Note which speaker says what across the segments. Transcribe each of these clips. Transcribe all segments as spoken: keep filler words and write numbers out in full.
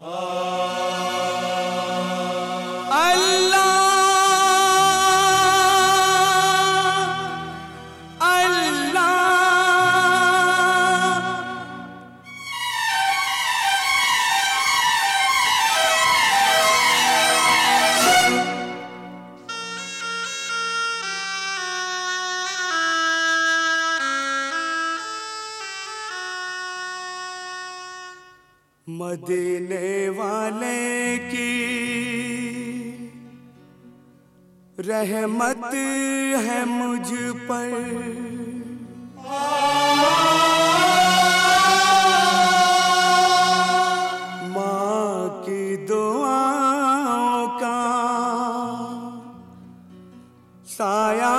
Speaker 1: मदीने वाले की रहमत है मुझ पर, माँ की दुआओं का साया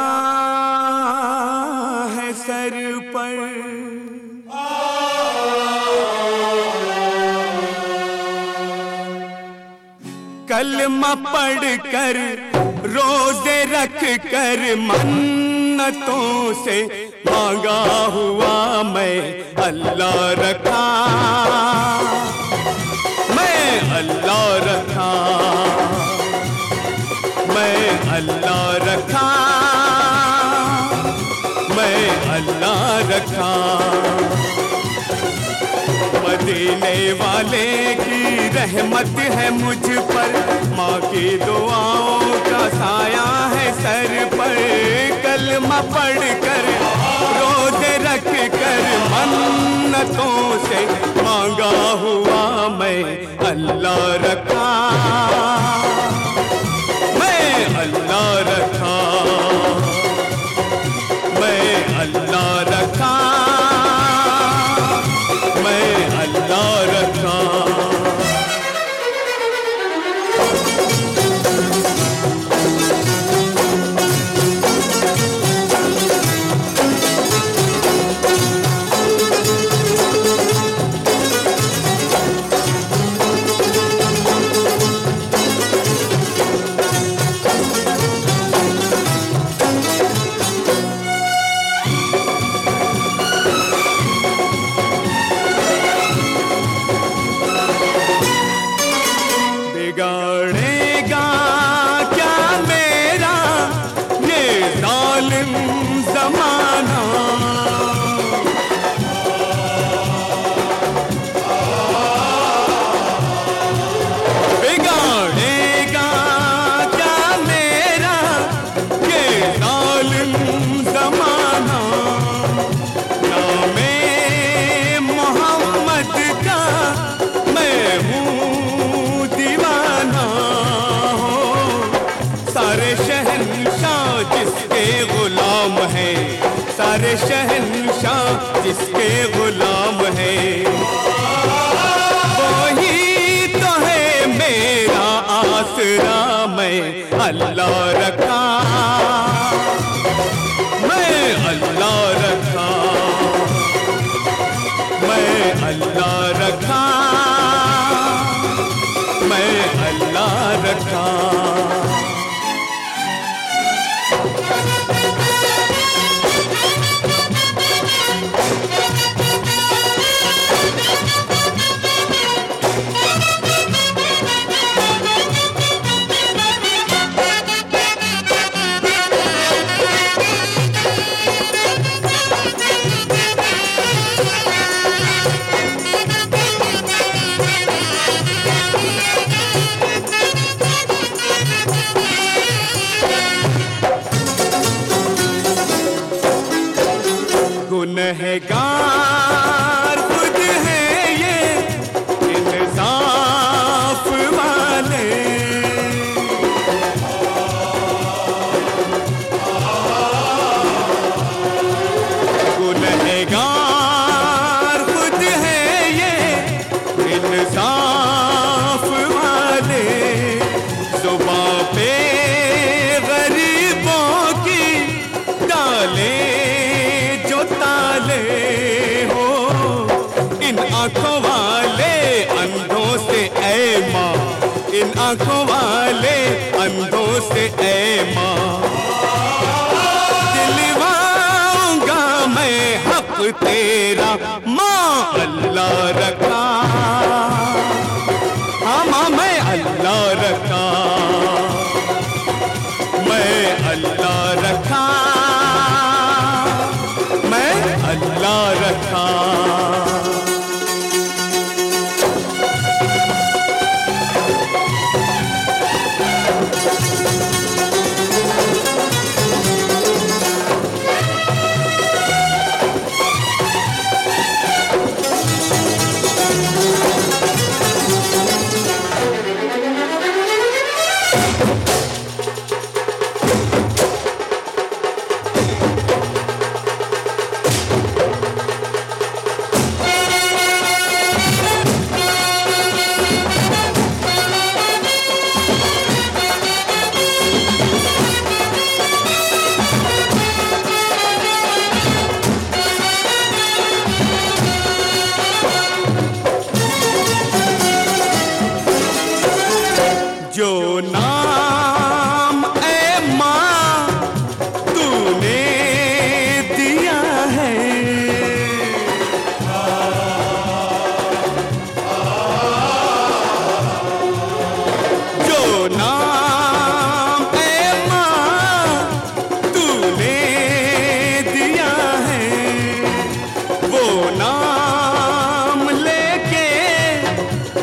Speaker 1: है सर पर। कलमा पढ़ कर रोजे रख कर मन्नतों से मांगा हुआ मैं अल्लाह रखा, मैं अल्लाह रखा, मैं अल्लाह रखा, मैं अल्लाह रखा। मदीने वाले की रहमत है मुझ पर, माँ की दुआओं का साया है सर पर। कलमा पढ़ कर रोज़े रख कर मन्नतों से मांगा हुआ मैं अल्लाह रखा, मैं अल्लाह रखा, मैं अल्लाह रखा, मैं अल्लाह रखा। बिगाड़ेगा क्या मेरा ये जालिम ज़माना, बिगाड़ेगा क्या मेरा ये जालिम ज़माना। नामे मोहम्मद का मैं हूँ दीवाना, हो सारे शहंशाह जिसके गुलाम है, सारे शहंशाह जिसके गुलाम है, वही तो है मेरा आसरा। मैं अल्लाह रखा, मैं अल्लाह रखा, मैं अल्लाह रखा, मैं अल्लाह रखा। गुनहगार खुद है ये इंसाफ वाले, गुनहगार खुद है ये इंसाफ वाले। जुबां पे गरीबों की डाले हो, इन आंखों वाले अंधों से ऐ माँ, इन आंखों वाले अंधों से ऐ माँ। दिलवाऊंगा मैं हक तेरा, माँ अल्लाह रखा,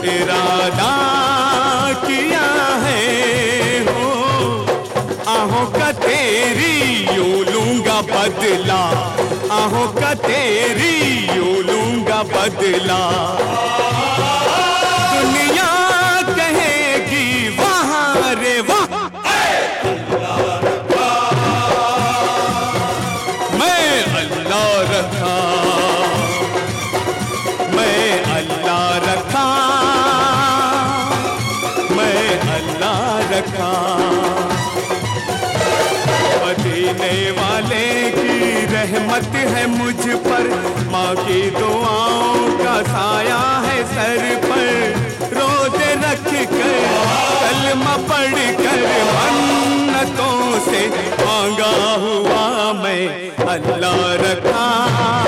Speaker 1: इरादा किया है हो, आहों का तेरी यूं लूंगा बदला, आहों का तेरी यूं लूंगा बदला। दुनिया कहेगी वहाँ रे वाह, मैं अल्लाह रखा, मैं अल्लाह रखा, मैं अल्लाह रखा। मदीने वाले की रहमत है मुझ पर, माँ की दुआओं का साया है सर पर। रोज़े रख कर कलमा पढ़ कर मन्नतों से मांगा हुआ मैं अल्लाह रखा।